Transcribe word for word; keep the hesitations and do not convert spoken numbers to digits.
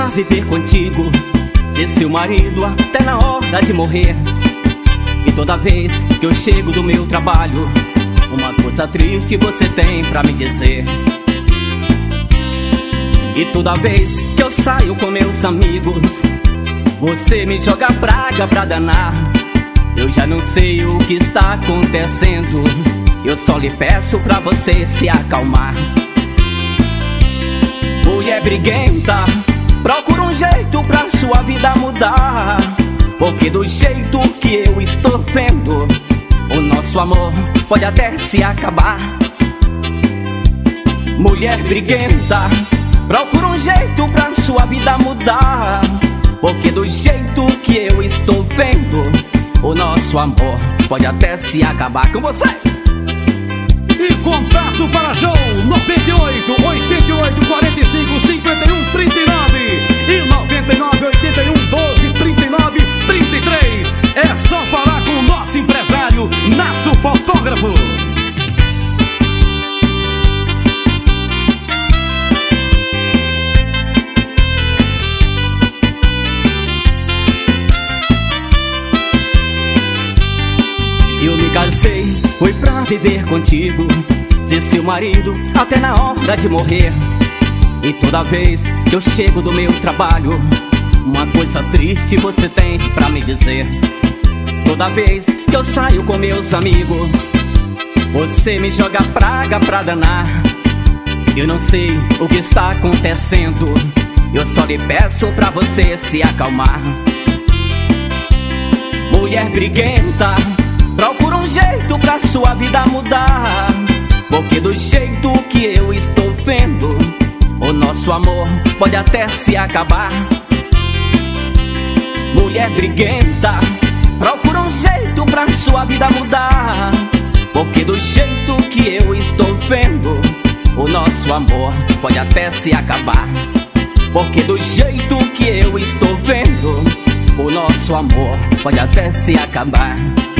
pra viver contigo, ser seu marido até na hora de morrer. E toda vez que eu chego do meu trabalho, uma coisa triste você tem pra me dizer. E toda vez que eu saio com meus amigos, você me joga praga pra danar. Eu já não sei o que está acontecendo, eu só lhe peço pra você se acalmar. Mulher briguenta, procura um jeito pra sua vida mudar, porque do jeito que eu estou vendo, o nosso amor pode até se acabar. Mulher briguenta, procura um jeito pra sua vida mudar, porque do jeito que eu estou vendo, o nosso amor pode até se acabar. Com vocês! E contato para João noventa e oito, oitenta e oito, quarenta e cinco, cinquenta e um, trinta e nove e noventa e nove, oitenta e um, doze, trinta e nove, trinta e três. É só falar com o nosso empresário Nato Fotógrafo. Eu me casei, foi pra viver contigo, ser seu marido até na hora de morrer. E toda vez que eu chego do meu trabalho, uma coisa triste você tem pra me dizer. Toda vez que eu saio com meus amigos, você me joga praga pra danar. Eu não sei o que está acontecendo, eu só lhe peço pra você se acalmar. Mulher briguenta, procura um jeito pra sua vida mudar, porque do jeito que eu estou vendo, o nosso amor pode até se acabar. Mulher briguenta, procura um jeito pra sua vida mudar, porque do jeito que eu estou vendo, o nosso amor pode até se acabar. Porque do jeito que eu estou vendo, o nosso amor pode até se acabar.